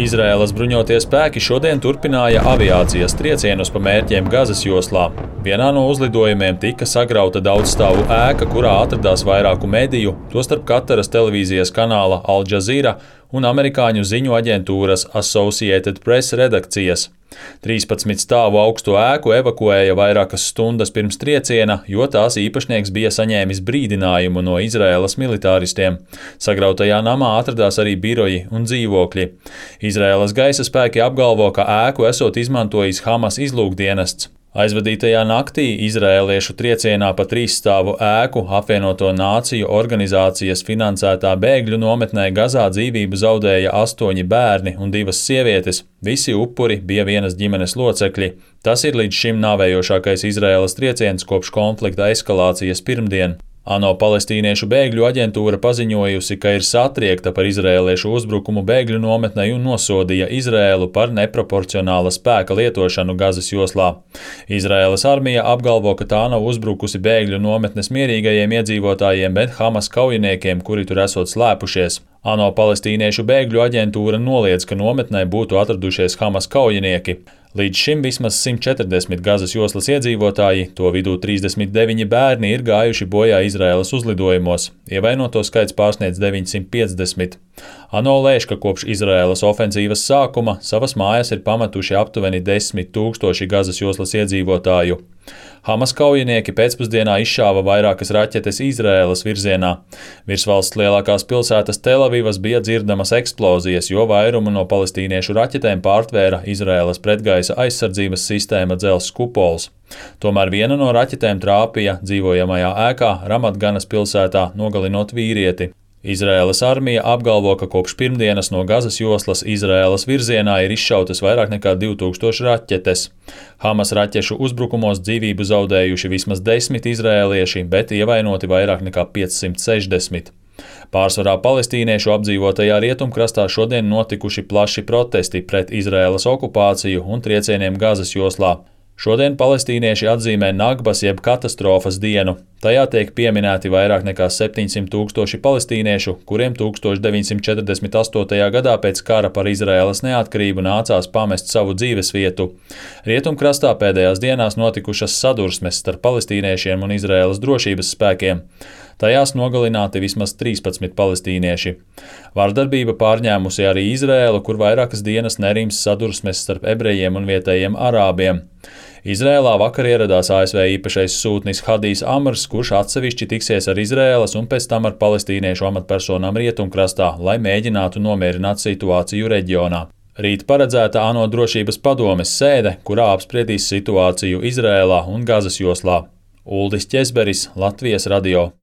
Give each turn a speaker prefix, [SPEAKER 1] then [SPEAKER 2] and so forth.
[SPEAKER 1] Izraēlas bruņotie spēki šodien turpināja aviācijas triecienus pa mērķiem Gazas joslā. Vienā no uzlidojumiem tika sagrauta daudzstāvu ēka, kurā atradās vairāku mediju, tostarp Kataras televīzijas kanāla Al Jazeera un amerikāņu ziņu aģentūras Associated Press redakcijas. 13 stāvu augsto ēku evakuēja vairākas stundas pirms trieciena, jo tās īpašnieks bija saņēmis brīdinājumu no Izraēlas militāristiem. Sagrautajā namā atradās arī biroji un dzīvokļi. Izraēlas gaisa spēki apgalvo, ka ēku esot izmantojis Hamas izlūkdienests. Aizvadītajā naktī izraēliešu triecienā pa 3 stāvu ēku apvienoto nāciju organizācijas finansētā bēgļu nometnē Gazā dzīvību zaudēja 8 bērni un 2 sievietes. Visi upuri bija vienas ģimenes locekļi. Tas ir līdz šim nāvējošākais Izraēlas trieciens kopš konflikta eskalācijas pirmdien. ANO palestīniešu bēgļu aģentūra paziņojusi, ka ir satriekta par izraēliešu uzbrukumu bēgļu nometnei un nosodīja Izraēlu par neproporcionāla spēka lietošanu Gazas joslā. Izraēlas armija apgalvo, ka tā nav uzbrukusi bēgļu nometnes mierīgajiem iedzīvotājiem, bet Hamas kaujiniekiem, kuri tur esot slēpušies. ANO palestīniešu bēgļu aģentūra noliedz, ka nometnē būtu atradušies Hamas kaujinieki. Līdz šim vismaz 140 Gazas joslas iedzīvotāji, to vidū 39 bērni, ir gājuši bojā Izraēlas uzlidojumos. Ievainoto skaits pārsniedz 950. ANO lēš, ka kopš Izraēlas ofensīvas sākuma savas mājas ir pametuši aptuveni 10 000 Gazas joslas iedzīvotāju. Hamas kaujinieki pēcpusdienā izšāva vairākas raķetes Izraēlas virzienā. Virs valsts lielākās pilsētas Telavivas bija dzirdamas eksplozijas, jo vairumu no palestīniešu raķetēm pārtvēra Izraēlas pretgaisa aizsardzības sistēma dzelzs kupols. Tomēr viena no raķetēm trāpīja dzīvojamajā ēkā Ramatganas pilsētā, nogalinot vīrieti. Izraēlas armija apgalvo, ka kopš pirmdienas no Gazas joslas Izraēlas virzienā ir izšautas vairāk nekā 2000 raķetes. Hamas raķešu uzbrukumos dzīvību zaudējuši vismaz 10 izraēlieši, bet ievainoti vairāk nekā 560. Pārsvarā palestīniešu apdzīvotajā rietumkrastā šodien notikuši plaši protesti pret Izraēlas okupāciju un triecieniem Gazas joslā. Šodien palestīnieši atzīmē Nagbas jeb katastrofas dienu. Tajā tiek pieminēti vairāk nekā 700 000 palestīniešu, kuriem 1948. gadā pēc kara par Izraēlas neatkarību nācās pamest savu dzīvesvietu. Rietumkrastā pēdējās dienās notikušas sadursmes starp palestīniešiem un Izraēlas drošības spēkiem. Tajās nogalināti vismaz 13 palestīnieši. Vardarbība pārņēmusi arī Izraēlu, kur vairākas dienas nerims sadursmes starp ebrejiem un vietējiem arābiem. Izrēlā vakar ieradās ASV īpašais sūtnis Hadijs Amrs, kurš atsevišķi tiksies ar Izraēlas un pēc tam ar palestīniešu amatpersonām rietumkrastā, lai mēģinātu nomierināt situāciju reģionā. Rīt paredzēta ANO drošības padomes sēde, kurā apspriedīs situāciju Izrēlā un Gazas joslā. Uldis Ķezberis, Latvijas radio.